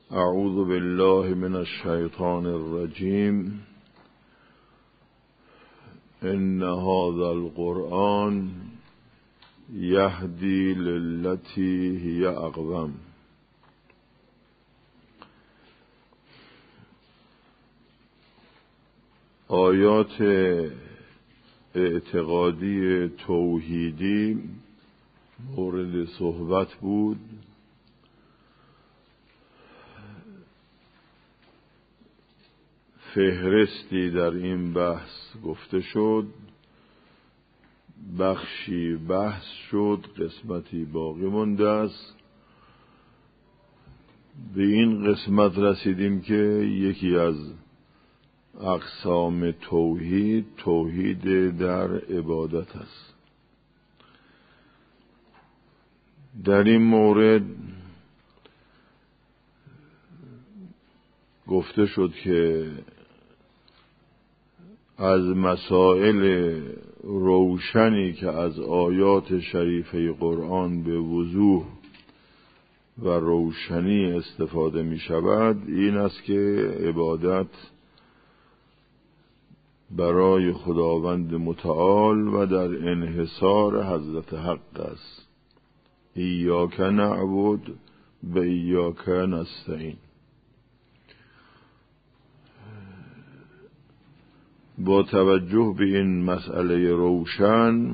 اعوذ بالله من الشیطان الرجیم. ان هذا القرآن یهدی للتی هی اقوم. آیات اعتقادی توحیدی مورد صحبت بود. فهرستی در این بحث گفته شد، بخشی بحث شد، قسمتی باقی مونده است. به این قسمت رسیدیم که یکی از اقسام توحید در عبادت است. در این مورد گفته شد که از مسائل روشنی که از آیات شریفه قرآن به وضوح و روشنی استفاده می شود این است که عبادت برای خداوند متعال و در انحصار حضرت حق است. ایاک نعبد و ایاک نستعین. با توجه به این مسئله روشن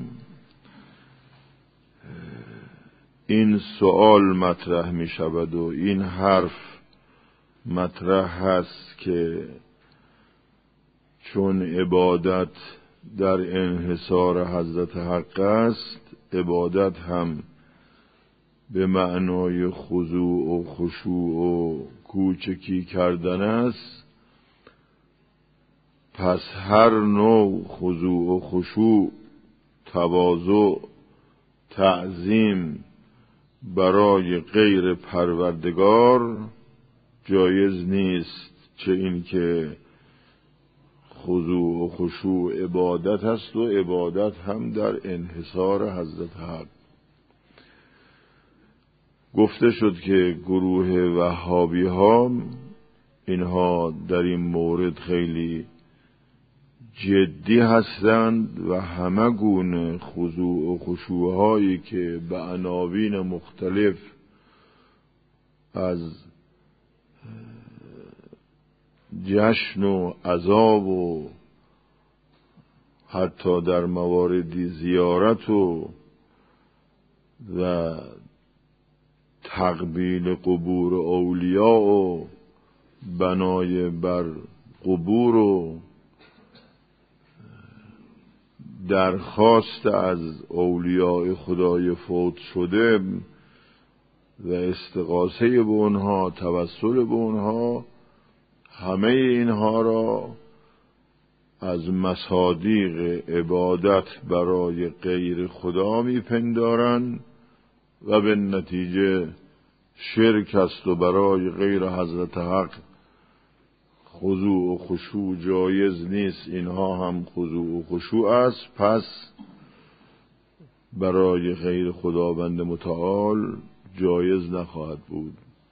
این سوال مطرح می شود و این حرف مطرح هست که چون عبادت در انحصار حضرت حق است، عبادت هم به معنای خضوع و خشوع و کوچکی کردن است. پس هر نوع خضوع و خشوع، تواضع، تعظیم برای غیر پروردگار جایز نیست، چه این که خضوع و خشوع عبادت است و عبادت هم در انحصار حضرت حق. گفته شد که گروه وهابی ها اینها در این مورد خیلی جدی هستند و همه گونه خضوع و خشوع هایی که به عناوین مختلف از جشن و عذاب و حتی در مواردی زیارت و تقبیل قبور اولیاء و بنای بر قبور و درخواست از اولیاء خدای فوت شده و استغاثه به اونها، توسل به اونها، همه اینها را از مصادیق عبادت برای غیر خدا میپندارند و به نتیجه شرک است و برای غیر حضرت حق خضوع و خشوع جایز نیست. اینها هم خضوع و خشوع است، پس برای غیر خداوند متعال جایز نخواهد بود.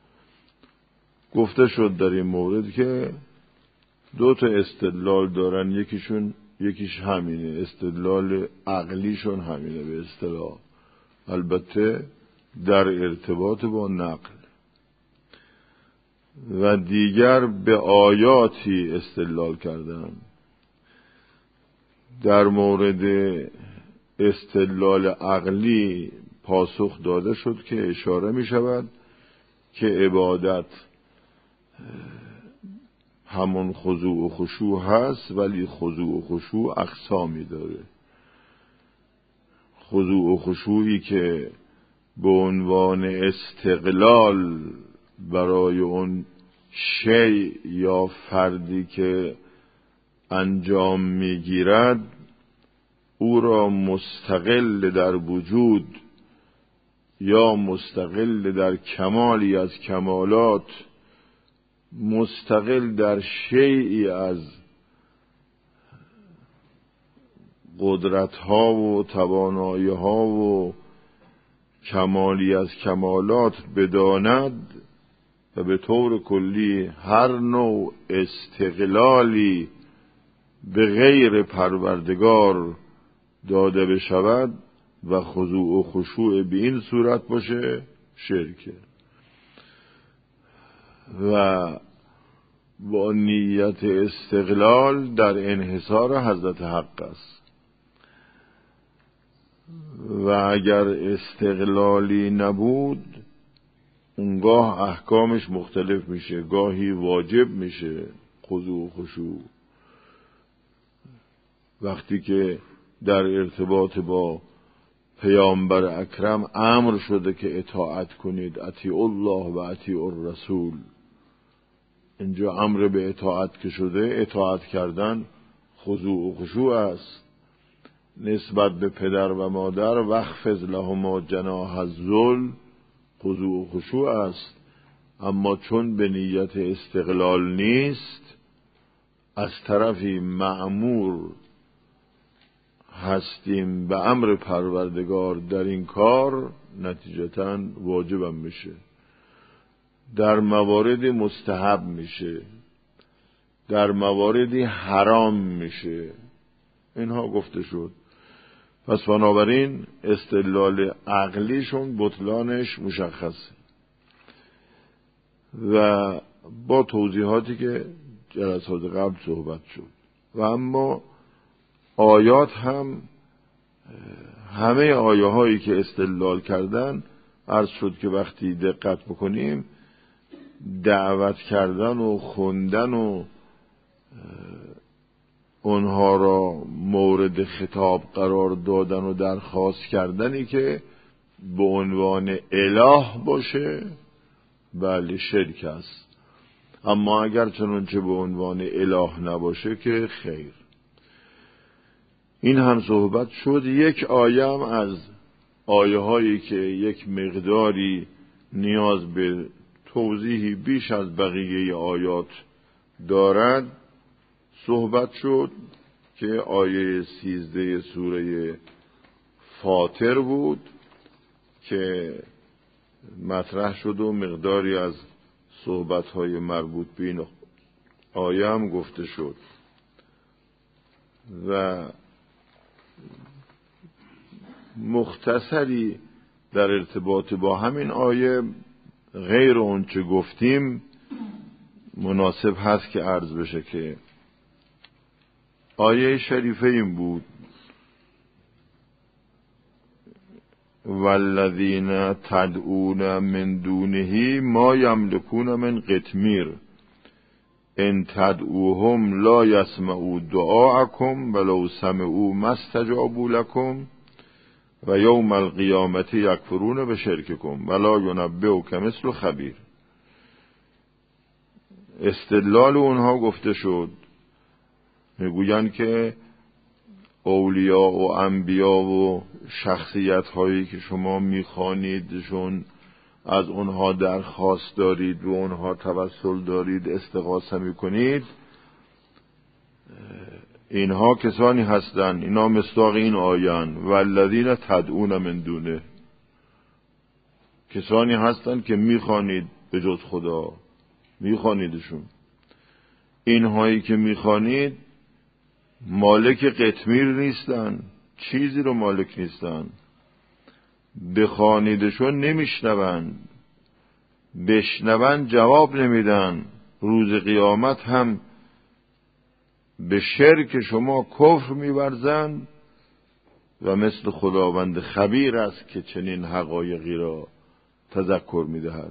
گفته شد در این مورد که دو تا استدلال دارن، یکیش همینه، استدلال عقلیشون همینه به اصطلاح، البته در ارتباط با نقل، و دیگر به آیاتی استدلال کردن. در مورد استدلال عقلی پاسخ داده شد که اشاره می شود که عبادت همون خضوع و خشوع هست، ولی خضوع و خشوع اقسامی داره. خضوع و خشوعی که به عنوان استقلال برای اون شیء یا فردی که انجام میگیرد او را مستقل در وجود یا مستقل در کمالی از کمالات، مستقل در شیئی از قدرت‌ها و توانایی‌ها و کمالی از کمالات بداند، و به طور کلی هر نوع استقلالی به غیر پروردگار داده بشود و خضوع و خشوع به این صورت باشه شرکه و با نیت استقلال در انحصار حضرت حق است. و اگر استقلالی نبود اونگاه احکامش مختلف میشه، گاهی واجب میشه خضوع و خشوع. وقتی که در ارتباط با پیامبر اکرم امر شده که اطاعت کنید، اطیع الله و اطیع الرسول، اینجا امر به اطاعت که شده، اطاعت کردن خضوع و خشوع است. نسبت به پدر و مادر واخفض لهما جناح الذل خضوع و خشوع است. اما چون به نیت استقلال نیست، از طرفی مأمور هستیم به امر پروردگار در این کار، نتیجتاً واجبم میشه، در مواردی مستحب میشه، در مواردی حرام میشه. اینها گفته شد. پس بنابراین استدلال عقلیشون بطلانش مشخصه و با توضیحاتی که جلسات قبل صحبت شد. و اما آیات هم، همه آیه هایی که استدلال کردن، عرض شد که وقتی دقت بکنیم دعوت کردن و خوندن و اونها را مورد خطاب قرار دادن و درخواست کردنی که به عنوان اله باشه، بله شرک است. اما اگر چنانچه به عنوان اله نباشه که خیر. این هم صحبت شد. یک آیه هم از آیه هایی که یک مقداری نیاز به توضیحی بیش از بقیه آیات دارد صحبت شد که آیه 13 سوره فاطر بود که مطرح شد و مقداری از صحبت‌های مربوط به این آیه هم گفته شد و مختصری در ارتباط با همین آیه غیر اون چه گفتیم مناسب هست که عرض بشه که آیه شریفه این بود: والذین تدعون من دونه ما یملکون من قطمیر ان تدعوهم لا یسمعوا دعاءکم ولو سمعوا ما استجابوا لکم و یوم القیامت یکفرون بشرککم ولا ینبئک مثل خبیر. استدلال اونها گفته شد، میگویند که اولیاء و انبیا و شخصیت هایی که شما میخوانیدشون، از اونها درخواست دارید و اونها توسل دارید، استغاثه میکنید، اینها کسانی هستند، اینا مصداق این آیان والذین تدعون من دونه، کسانی هستند که میخوانید به جز خدا، میخوانیدشون. اینهایی که میخوانید مالک قطمیر نیستن، چیزی رو مالک نیستن، بخوانیدشون نمیشنون، بشنون جواب نمیدن، روز قیامت هم به شرک شما کفر می‌ورزند و مثل خداوند خبیر است که چنین حقایقی را تذکر می‌دهد.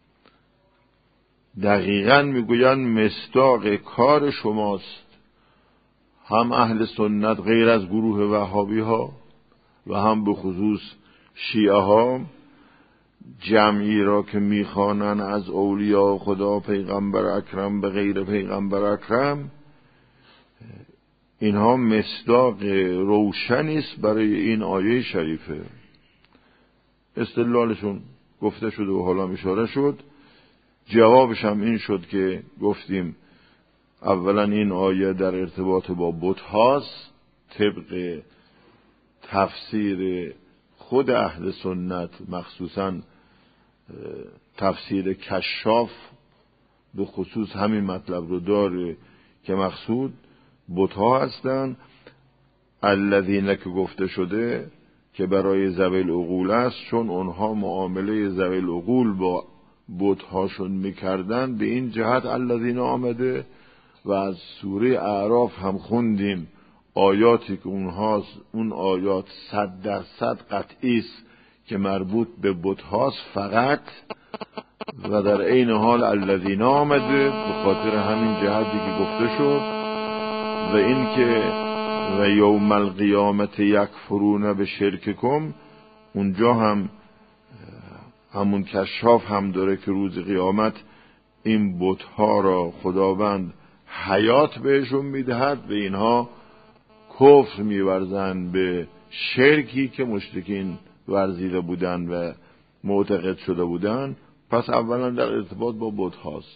دقیقاً میگویند مصداق کار شماست، هم اهل سنت غیر از گروه وهابی ها و هم به خصوص شیعه ها، جمعی را که میخوانن از اولیاء خدا، پیغمبر اکرم به غیر پیغمبر اکرم، اینها مصداق روشنی است برای این آیه شریفه. استدلالشون گفته شد و حالا اشاره شد. جوابش هم این شد که گفتیم اولا این آیه در ارتباط با بت هاست، طبق تفسیر خود اهل سنت، مخصوصا تفسیر کشاف به خصوص همین مطلب رو داره که مقصود بت‌ها هستند. الذین که گفته شده که برای ذوی العقول است، چون اونها معامله ذوی العقول با بت‌هاشون میکردن، به این جهت الذین آمده. و از سوره اعراف هم خوندیم آیاتی که اون آیات 100% قطعی است که مربوط به بت‌هاست فقط، و در عین حال الذین آمده به خاطر همین جهتی که گفته شد. و این که و یوم القیامت یکفرون بشرککم، اونجا هم همون کشاف هم داره که روز قیامت این بت‌ها را خداوند حیات بهشون میدهد و اینها کفر میورزند به شرکی که مشرکین ورزیده بودند و معتقد شده بودند. پس اولا در ارتباط با بت‌هاست.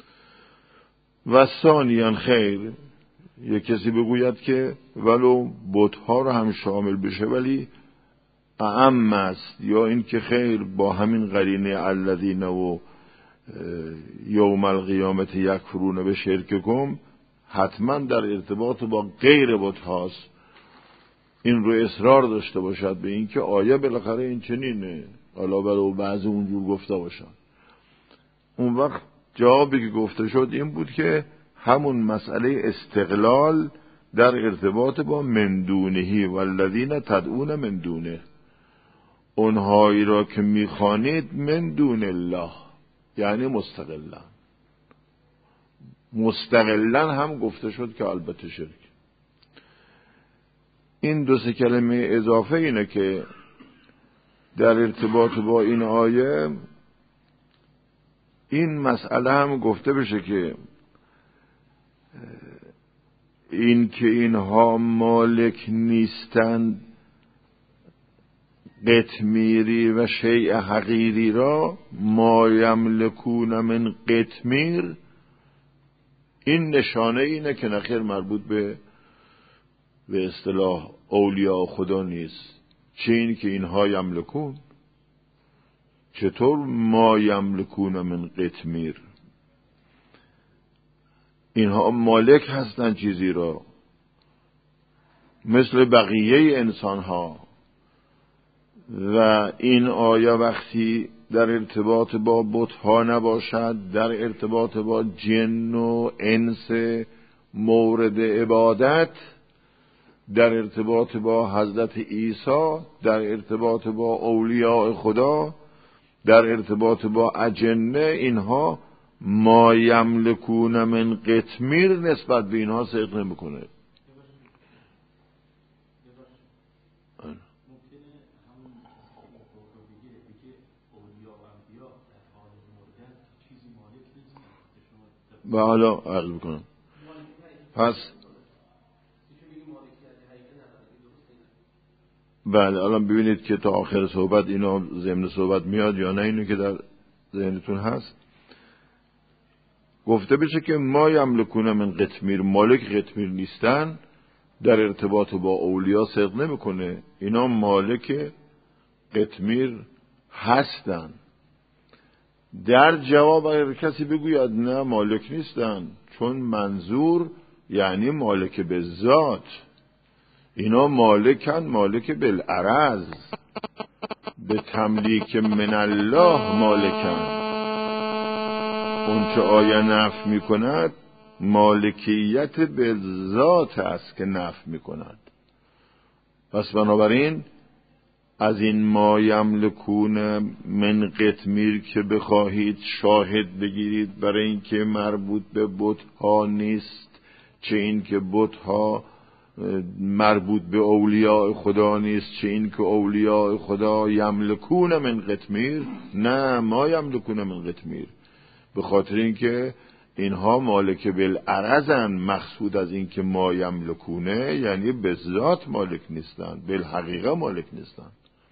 و ثانیاً خیر، یک کسی بگوید که ولو بت‌ها رو هم شامل بشه ولی اعم است، یا این که خیر با همین قرینه الذین و یوم القیامت یکفرون بشرککم حتما در ارتباط با غیر بت‌هاست. این رو اصرار داشته باشد به این که آیه بالاخره این چنینه، حالا ولو بعضی اونجور گفته باشن. اون وقت جوابی که گفته شد این بود که همون مسئله استقلال در ارتباط با مندونهی والذین تدعون من دونه، اونهایی را که میخوانید من دون الله، یعنی مستقلا هم گفته شد که البته شرک. این دو سه کلمه اضافه اینه که در ارتباط با این آیه این مسئله هم گفته بشه که این که اینها مالک نیستند قطمیری و شیء حقیری را، ما یملکون من قطمیر، این نشانه اینه که نخیر مربوط به اصطلاح اولیاء خدا نیست. چه این که اینها یملکون، چطور ما یملکون من قطمیر؟ اینها مالک هستن چیزی را مثل بقیه انسان ها. و این آیه وقتی در ارتباط با بت‌ها نباشد، در ارتباط با جن و انس مورد عبادت، در ارتباط با حضرت عیسی، در ارتباط با اولیاء خدا، در ارتباط با اجنه، اینها ما یملکون من قطمیر نسبت به اینها صدق نمیکنه. و حالا عرض میکنم. پس بله، الان ببینید که تا آخر صحبت اینا ضمن صحبت میاد یا نه، اینو که در ذهنتون هست. گفته بشه که ما یملکون من قطمیر، مالک قطمیر نیستن، در ارتباط با اولیا صدق نمیکنه. اینا مالک قطمیر هستن. در جواب اگر کسی بگوید نه مالک نیستن، چون منظور یعنی مالک به ذات، اینا مالکن، مالک بالعرض، به تملیک من الله مالکن. اون چه آیه نفی میکند مالکیت به ذات است که نفی میکند. پس بنابراین از این ما یملکون من قطمیر که بخواهید شاهد بگیرید برای اینکه مربوط به بت‌ها نیست، چه این که بت‌ها مربوط به اولیاء خدا نیست، چه این که اولیاء خدا یملکون من قطمیر، نه ما یملکون من قطمیر، به خاطر اینکه اینها مالک بالعرضن. مقصود از این که ما یملکونه یعنی به ذات مالک نیستن، بالحقیقه مالک نیستن.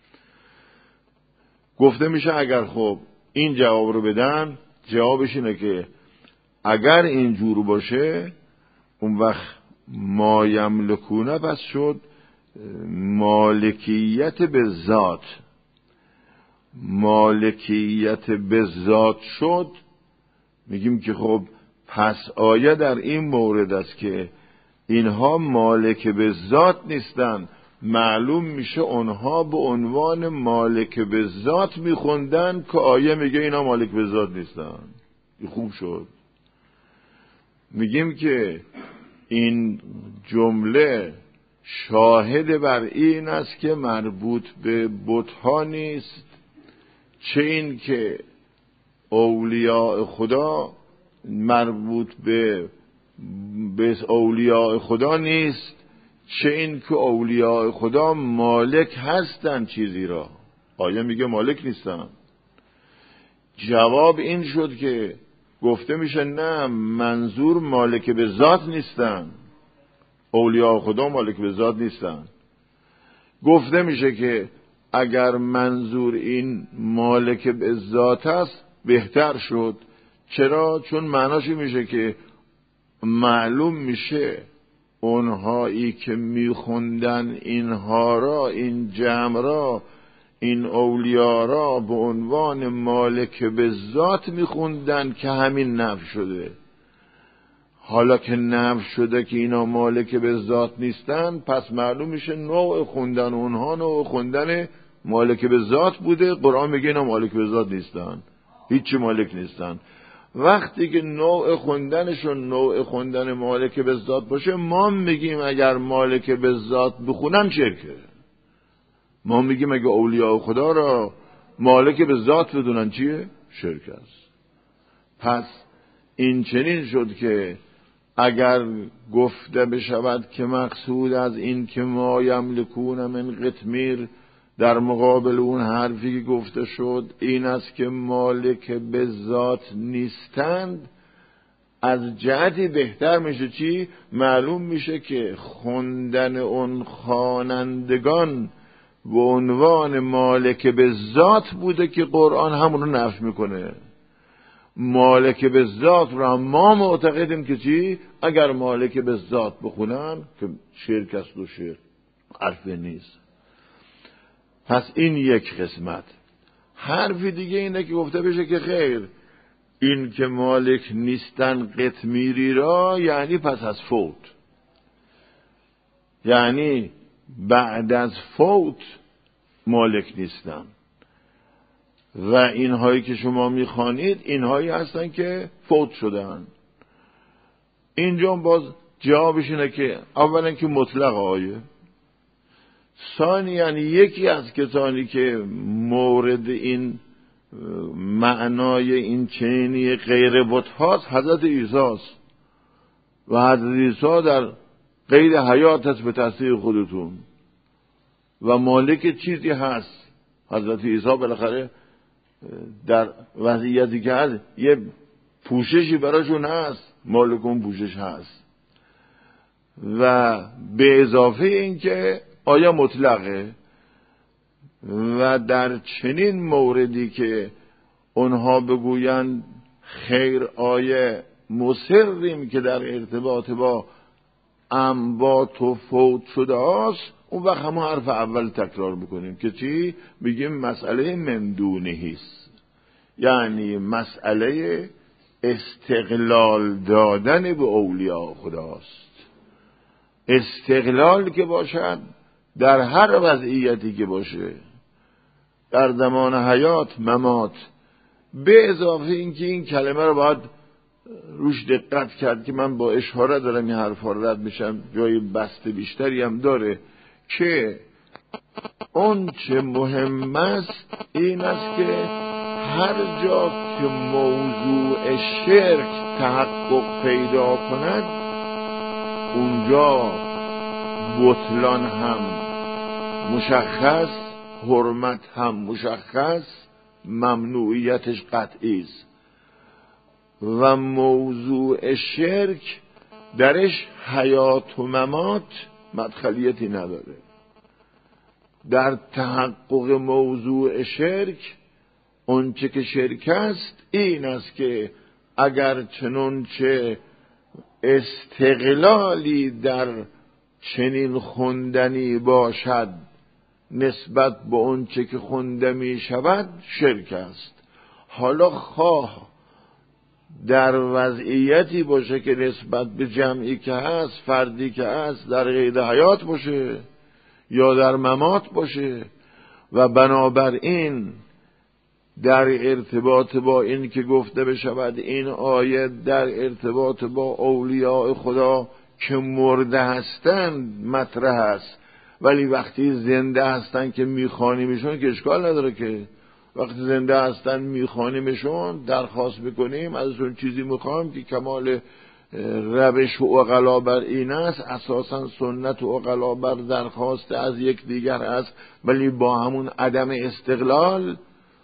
گفته میشه اگر خب این جواب رو بدن، جوابش اینه که اگر اینجور باشه اون وقت ما یملکونه بس شد مالکیت به ذات. مالکیت به ذات شد، میگیم که خب پس آیه در این مورد است که اینها مالک به ذات نیستن، معلوم میشه اونها به عنوان مالک به ذات میخوندن که آیه میگه اینا مالک به ذات نیستن. خوب شد. میگیم که این جمله شاهد بر این است که مربوط به بت‌ها نیست، چه این که اولیاء خدا مربوط به اولیاء خدا نیست، چه این که اولیاء خدا مالک هستن چیزی را. آیه میگه مالک نیستن. جواب این شد که گفته میشه نه، منظور مالک به ذات نیستن، اولیاء خدا مالک به ذات نیستن. گفته میشه که اگر منظور این مالک به ذات است بهتر شد. چرا؟ چون معناش میشه که معلوم میشه اونهایی که میخوندن اینها را، این جمع را، این اولیاء را به عنوان مالک به ذات میخوندن که همین نفی شده. حالا که نفی شده که اینا مالک به ذات نیستن، پس معلوم میشه نوع خوندن اونها نوع خوندن مالک به ذات بوده. قرآن میگه اینا مالک به ذات نیستن، هیچی مالک نیستن. وقتی که نوع خوندنشون نوع خوندن مالک به ذات باشه، ما میگیم اگر مالک به ذات بخونن شرکه. ما میگیم اگه اولیاء خدا را مالک به ذات بدونن چیه؟ شرک است. پس این چنین شد که اگر گفته بشود که مقصود از این که ما یملکون من قطمیر در مقابل اون حرفی که گفته شد این است که مالک به ذات نیستند، از جهتی بهتر میشه چی؟ معلوم میشه که خوندن اون خوانندگان به عنوان مالک به ذات بوده که قرآن همونو نفی میکنه. مالک به ذات را ما معتقدیم که چی؟ اگر مالک به ذات بخونن که شرک است و شرک حرف نیست. پس این یک قسمت. حرفی دیگه اینه که گفته بشه که خیر، این که مالک نیستن قطمیری را یعنی پس از فوت، یعنی بعد از فوت مالک نیستن. و اینهایی که شما میخوانید اینهایی هستن که فوت شدن. اینجا باز جوابش اینه که اولا که مطلق آیه، ثانیاً یکی از کسانی که مورد این معنای این چنینی غیر بت هاست حضرت عیسی است و حضرت عیسی در غیر حیات است به تصدیق خودتون و مالک چیزی هست. حضرت عیسی بالاخره در وضعیتی که هست یه پوششی براشون هست، مالک اون پوشش هست. و به اضافه این که آیا مطلقه و در چنین موردی که اونها بگویند خیر آیه مصریم که در ارتباط با اموات و فوت شده است، اون وقت همون حرف اول تکرار بکنیم که چی؟ بگیم مسئله مندونهی است، یعنی مسئله استقلال دادن به اولیاء خداست. استقلال که باشد در هر وضعیتی که باشه، در زمان حیات ممات. به اضافه اینکه این کلمه رو باید روش دقت کرد که من با اشاره دارم این حرفا رد میشم، جای بسته بیشتری هم داره که اون چه مهم است این است که هر جا که موضوع شرک تحقق پیدا کند اونجا بطلان هم مشخص، حرمت هم مشخص، ممنوعیتش قطعی است. و موضوع شرک درش حیات و ممات مدخلیتی نداره. در تحقق موضوع شرک اونچه که شرک است این است که اگر چنانچه استقلالی در چنین خوندنی باشد نسبت به اون چه که خونده می شود شرک است. حالا خواه در وضعیتی باشه که نسبت به جمعی که هست، فردی که هست، در قید حیات باشه یا در ممات باشه، و بنابراین در ارتباط با این که گفته بشود این آیه در ارتباط با اولیاء خدا که مرده هستند مطرح است، ولی وقتی زنده هستن که میخوانیمشون که اشکال نداره. که وقتی زنده هستن میخوانیمشون، درخواست میکنیم ازشون چیزی میخوایم که کمال روش و عقلا بر این است، اساسا سنت و عقلا بر درخواست از یک دیگر است، ولی با همون عدم استقلال.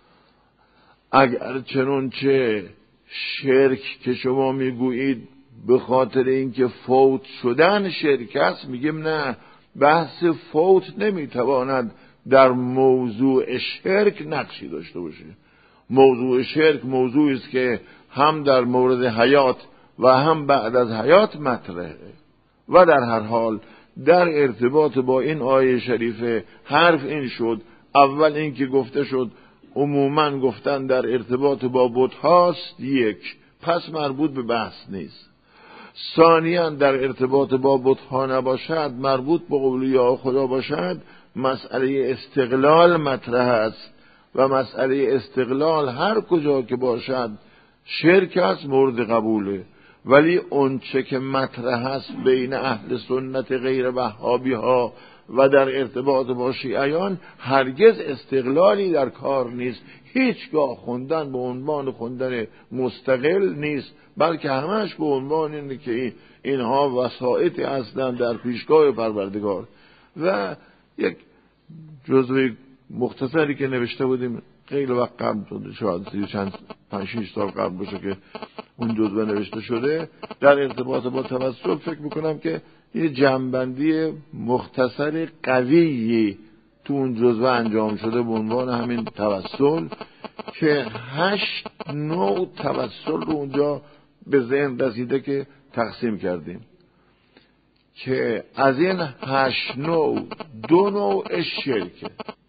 اگر چنانچه شرک که شما میگویید به خاطر اینکه فوت شدن شرک است، میگیم نه، بحث فوت نمیتواند در موضوع شرک نقشی داشته باشه. موضوع شرک موضوعی است که هم در مورد حیات و هم بعد از حیات مطرحه. و در هر حال در ارتباط با این آیه شریفه حرف این شد، اول این که گفته شد عموماً گفتن در ارتباط با بت هاست، یک، پس مربوط به بحث نیست. ثانیاً در ارتباط با بت ها نباشد، مربوط به اولیاء خدا باشد، مسئله استقلال مطرح است و مسئله استقلال هر کجا که باشد شرک است، مورد قبوله. ولی اون چه که مطرح است بین اهل سنت غیر وهابی ها و در ارتباط با شیعیان هرگز استقلالی در کار نیست. هیچگاه خوندن به عنوان خوندن مستقل نیست، بلکه همش به عنوان اینه که اینها وسائطی هستند در پیشگاه پروردگار. و یک جزوه مختصری که نوشته بودیم خیلی وقت قبل، شاید چند 5-6 سال قبل باشه که اون جزوه نوشته شده، در ارتباط با توسل فکر میکنم که یه جمع‌بندی مختصر قویی تو اون جزوه انجام شده به عنوان همین توسل، که 8 نوع توسل رو اونجا به ذهن رسیده که تقسیم کردیم، که از این 8 نوع 2 نوعش شرکه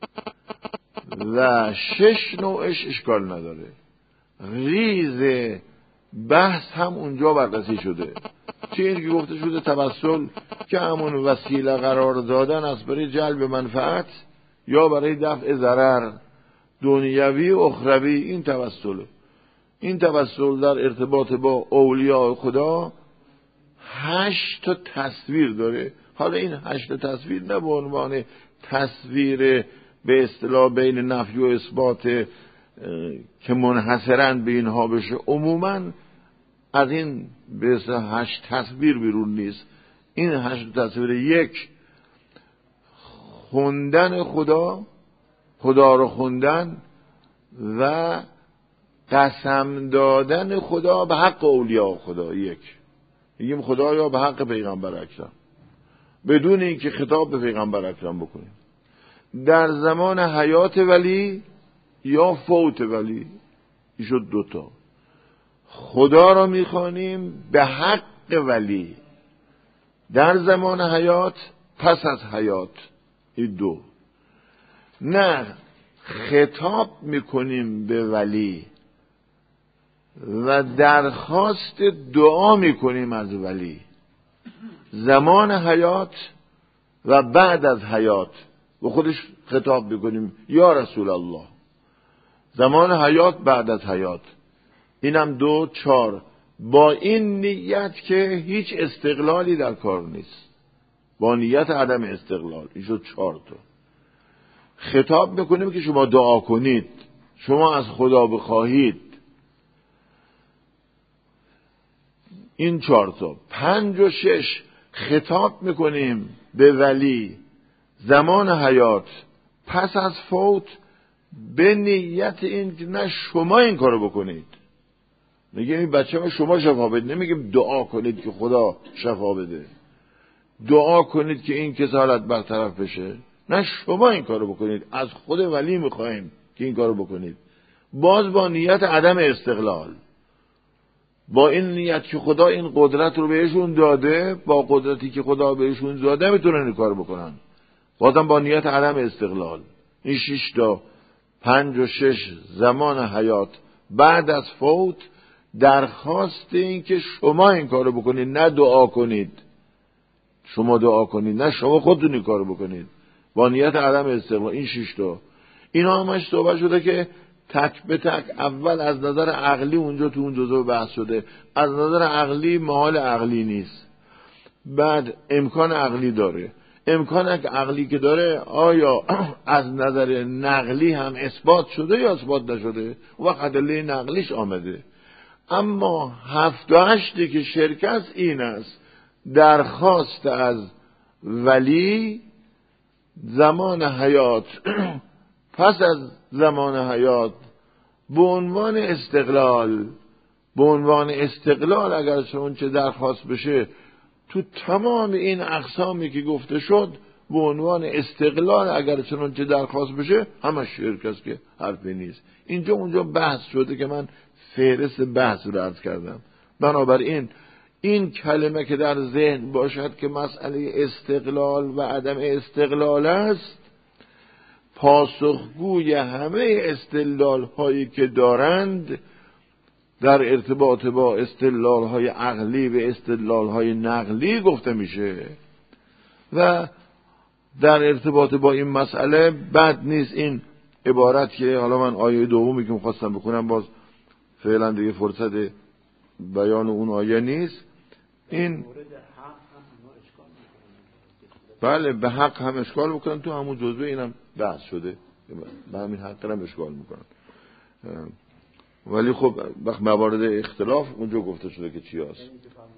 و 6 نوعش اشکال نداره. ریز بحث هم اونجا بررسی شده. چه این که گفته شده توسل که همون وسیله قرار دادن است برای جلب منفعت یا برای دفع ضرر دنیوی و اخروی، این توسله. این توسل در ارتباط با اولیاء خدا 8 تا تصویر داره. حالا این 8 تصویر نه به عنوان تصویر به اصطلاح بین نفی و اثبات که منحصراً به اینها بشه، عموماً از این به اصطلاح 8 تصویر بیرون نیست. این 8 تصویر: 1 خوندن خدا رو خوندن و قسم دادن خدا به حق اولیاء خدا. 1 میگیم خدایا به حق پیغمبر اکرم، بدون اینکه خطاب به پیغمبر اکرم بکنیم، در زمان حیات ولی یا فوت ولی. این شد 2 تا. خدا را میخوانیم به حق ولی در زمان حیات، پس از حیات. این 2. نه، خطاب میکنیم به ولی و درخواست دعا میکنیم از ولی زمان حیات و بعد از حیات. و خودش خطاب میکنیم یا رسول الله، زمان حیات، بعد از حیات. اینم 2. 4 با این نیت که هیچ استقلالی در کار نیست، با نیت عدم استقلال. این شد 4 تا. خطاب میکنیم که شما دعا کنید، شما از خدا بخواهید. این 4 تا. 5 و 6 خطاب میکنیم به ولی زمان حیات، پس از فوت، به نیت این که نه شما این کارو بکنید. میگیم این بچه ما شما شفا بده، نمیگیم دعا کنید که خدا شفا بده، دعا کنید که این کسالت برطرف بشه. نه، شما این کارو بکنید، از خود ولی میخوایم که این کارو بکنید. باز با نیت عدم استقلال، با این نیت که خدا این قدرت رو بهشون داده، با قدرتی که خدا بهشون داده میتونن این کارو بکنن. بازم با نیت عدم استقلال. این 6 تا 5 و 6 زمان حیات بعد از فوت درخواست این که شما این کارو بکنید، نه دعا کنید. شما دعا کنید، نه شما خودتون این کارو بکنید. با نیت عدم استقلال. این 6 تا اینا همش صحبت شده که تک به تک. اول از نظر عقلی اونجا تو اون جزء بحث شده، از نظر عقلی محال عقلی نیست. بعد امکان عقلی داره. امکان عقلی که داره آیا از نظر نقلی هم اثبات شده یا اثبات نشده؟ وقت ادله نقلیش آمده. اما 7 و 8 که شرکت این است، درخواست از ولی زمان حیات پس از زمان حیات به عنوان استقلال اگر چون چه درخواست بشه تو تمام این اقسامی که گفته شد، به عنوان استقلال اگر چون چه درخواست بشه همه شرک است که حرفی نیست. اینجا اونجا بحث شده که من فهرست بحث رو عرض کردم. بنابراین این کلمه که در ذهن باشد که مسئله استقلال و عدم استقلال است، پاسخگوی همه استدلال هایی که دارند در ارتباط با استدلال های عقلی و استدلال های نقلی گفته میشه. و در ارتباط با این مسئله بد نیست این عبارت که حالا من آیه دومی که میخواستم بخونم، باز فعلا دیگه فرصت بیان اون آیه نیست. این بله به حق هم اشکال میکنن، تو همون جزوه اینم بحث شده، به همین حق هم اشکال میکنن. ولی خب وقت موارد اختلاف اونجا گفته شده که چی هست.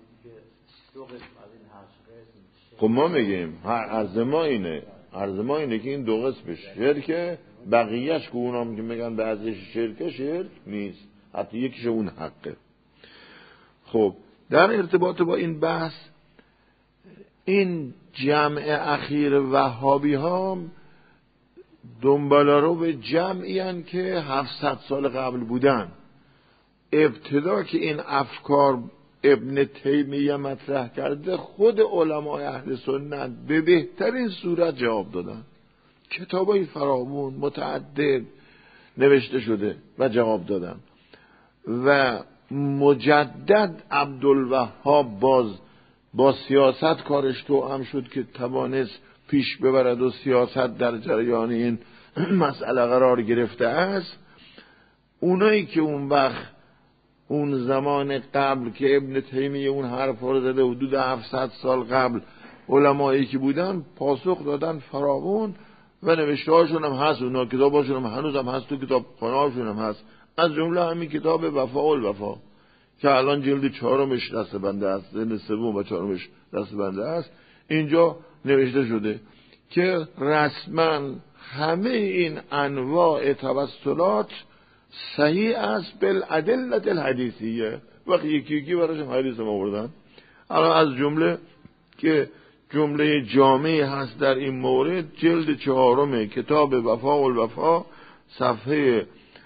خب ما میگیم عرض ما اینه که این 2 قسمش شرکه، بقیهش که اونام که میگن بعضیش شرک نیست، حتی یکیش اون حقه. خب در ارتباط با این بحث، این جمع اخیر وهابی ها دنبالارو به جمعی هن که 700 سال قبل بودن. ابتدا که این افکار ابن تیمیه مطرح کرده، خود علمای اهل سنت به بهترین صورت جواب دادن. کتابای فراوون متعدد نوشته شده و جواب دادن. و مجدد عبدالوهاب با سیاست کارش توأم شد که توانست پیش ببرد و سیاست در جریان این مسئله قرار گرفته است. اونایی که اون وقت اون زمان قبل که ابن تیمیه اون حرف رو زده، حدود 700 سال قبل، علمایی که بودن پاسخ دادن فراوون و نوشته هاشون هم هست، اونا کتاباشون هم هنوز هم هست، تو کتاب خانه‌هاشون هم هست. از جمله همین کتاب وفا الوفا که الان جلد 4 دست بنده است، جلد 3 و 4 دست بنده است، اینجا نوشته شده که رسما همه این انواع توسلات صحیح است بالادله الحدیثیه. وقتی یکی براشون حدیث ما آوردن، الان از جمله که جمله جامعی هست در این مورد، جلد 4 کتاب وفا الوفا صفحه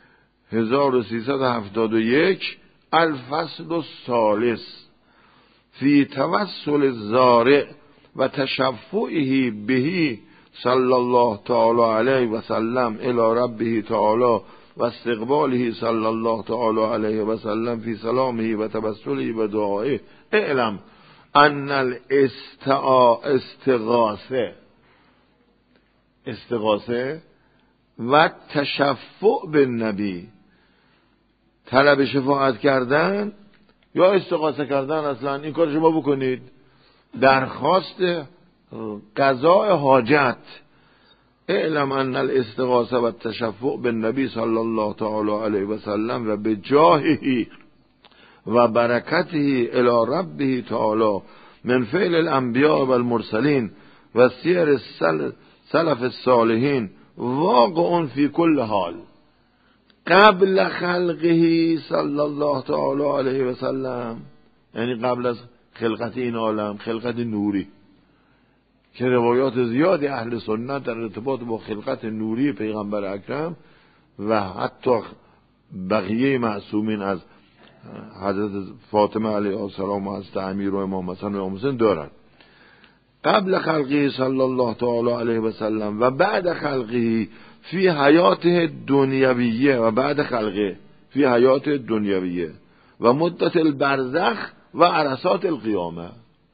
1371، الفصل الثالث فی توسل الزارع و تشفعه به صلی الله تعالی علیه و سلم الی ربه تعالی و استقباله صلی الله تعالی علیه و سلم فی سلامه و توسله و دعائه. اعلم ان استغاثه و تشفع به نبی، طلب شفاعت کردن یا استغاثه کردن، اصلا این کار شما بکنید، درخواست قضاء حاجت. اعلم ان الاستغاثه و التشفع بالنبی صلی الله تعالی علیه و سلم و بجاهه و برکته الی ربه تعالی من فعل الانبیاء و المرسلین و سیر سلف الصالحین واقع فی کل حال قبل خلقه صلی الله تعالی علیه و سلم، یعنی قبل از خلقت این عالم، خلقت نوری که روایات زیادی اهل سنت در ارتباط با خلقت نوری پیغمبر اکرم و حتی بقیه معصومین از حضرت فاطمه علیه السلام و حضرت امیر و امام حسن و امام حسین دارن. قبل خلقه صلی الله تعالی علیه و سلم و بعد خلقه فی حیات دنیویه و بعد خلقه فی حیات دنیویه و مدت البرزخ و عرصات القیامه.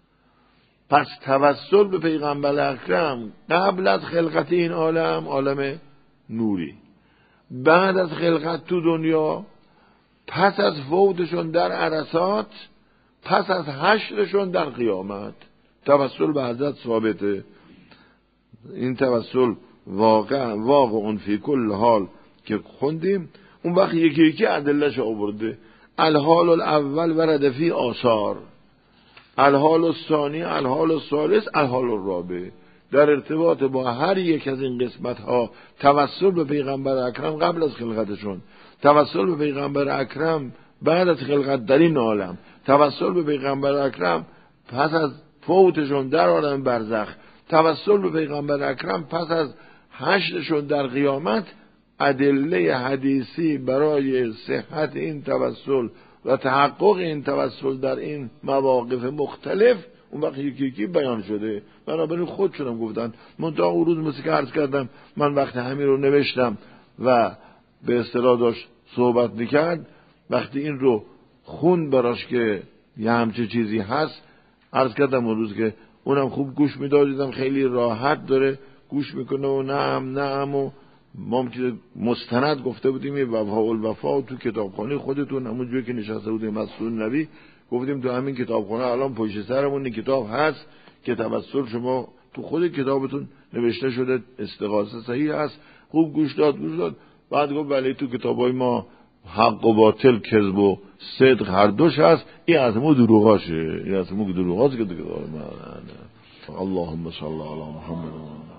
پس توسل به پیغمبر اکرم قبل از خلقت این عالم، عالم نوری، بعد از خلقت تو دنیا، پس از فوتشون در عرصات، پس از حشرشون در قیامت، توسل به حضرت ثابته. این توسل واقع فی کل حال که خوندیم، اون وقت یکی یکی ادله‌اش آورده. الحال الاول ورد فی آثار، الحال الثانی، الحال الثالث، الحال الرابع. در ارتباط با هر یک از این قسمت ها توسل به پیغمبر اکرم قبل از خلقتشون، توسل به پیغمبر اکرم بعد از خلقت در این عالم، توسل به پیغمبر اکرم پس از فوتشون در عالم برزخ، توسل به پیغمبر اکرم پس از حشرشون در قیامت، ادله حدیثی برای صحت این توسل و تحقق این توسل در این مواقف مختلف اون وقت یکی یکی بیان شده. بنابراین خودشونم گفتن. منتها اون روز مثل که عرض کردم، من وقتی همین رو نوشتم و به اصطلاح داشت صحبت میکرد، وقتی این رو خون براش که یه همچه چیزی هست، عرض کردم اون روز که اونم خوب گوش میداد، دیدم خیلی راحت داره گوش میکنه و نعم و ما که مستند گفته بودیم یه وفا الوفا تو کتابخانه خودتون همون جوری که نشسته بودیم مسئول نبی، گفتیم تو همین کتابخانه الان پشت سرمون این کتاب هست که توسل شما تو خود کتابتون نوشته شده، استغاثه صحیح هست. خوب گوش داد. بعد گفت بله تو کتابای ما حق و باطل، کذب و صدق هر دوش هست، این از ما دروغاشه، این از ما دروغاست که تو کتاب ما. اللهم صل علی محمد.